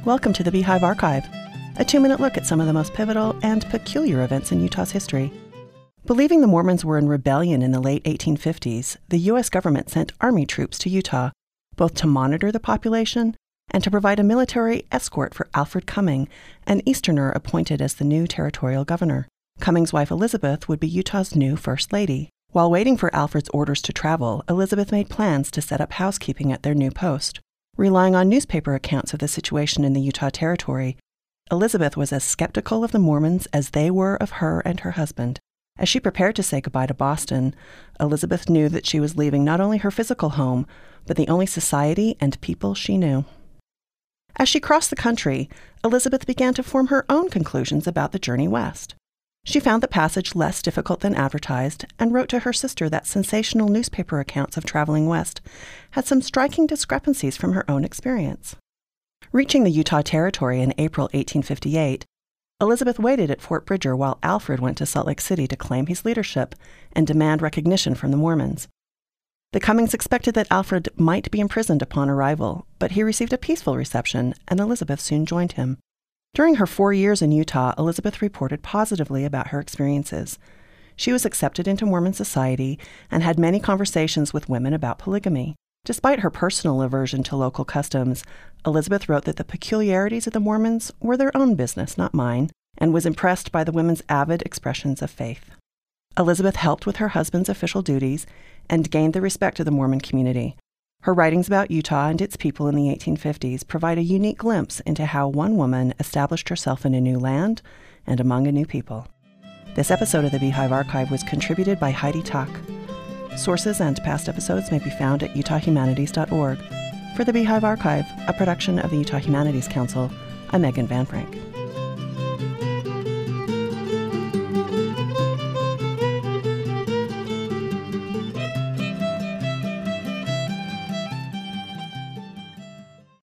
Welcome to the Beehive Archive, a 2-minute look at some of the most pivotal and peculiar events in Utah's history. Believing the Mormons were in rebellion in the late 1850s, the U.S. government sent Army troops to Utah, both to monitor the population and to provide a military escort for Alfred Cumming, an Easterner appointed as the new territorial governor. Cumming's wife Elizabeth would be Utah's new First Lady. While waiting for Alfred's orders to travel, Elizabeth made plans to set up housekeeping at their new post. Relying on newspaper accounts of the situation in the Utah Territory, Elizabeth was as skeptical of the Mormons as they were of her and her husband. As she prepared to say goodbye to Boston, Elizabeth knew that she was leaving not only her physical home, but the only society and people she knew. As she crossed the country, Elizabeth began to form her own conclusions about the journey west. She found the passage less difficult than advertised and wrote to her sister that sensational newspaper accounts of traveling west had some striking discrepancies from her own experience. Reaching the Utah Territory in April 1858, Elizabeth waited at Fort Bridger while Alfred went to Salt Lake City to claim his leadership and demand recognition from the Mormons. The Cummings expected that Alfred might be imprisoned upon arrival, but he received a peaceful reception, and Elizabeth soon joined him. During her 4 years in Utah, Elizabeth reported positively about her experiences. She was accepted into Mormon society and had many conversations with women about polygamy. Despite her personal aversion to local customs, Elizabeth wrote that the peculiarities of the Mormons were their own business, not mine, and was impressed by the women's avid expressions of faith. Elizabeth helped with her husband's official duties and gained the respect of the Mormon community. Her writings about Utah and its people in the 1850s provide a unique glimpse into how one woman established herself in a new land and among a new people. This episode of the Beehive Archive was contributed by Heidi Tuck. Sources and past episodes may be found at utahhumanities.org. For the Beehive Archive, a production of the Utah Humanities Council, I'm Megan Van Frank.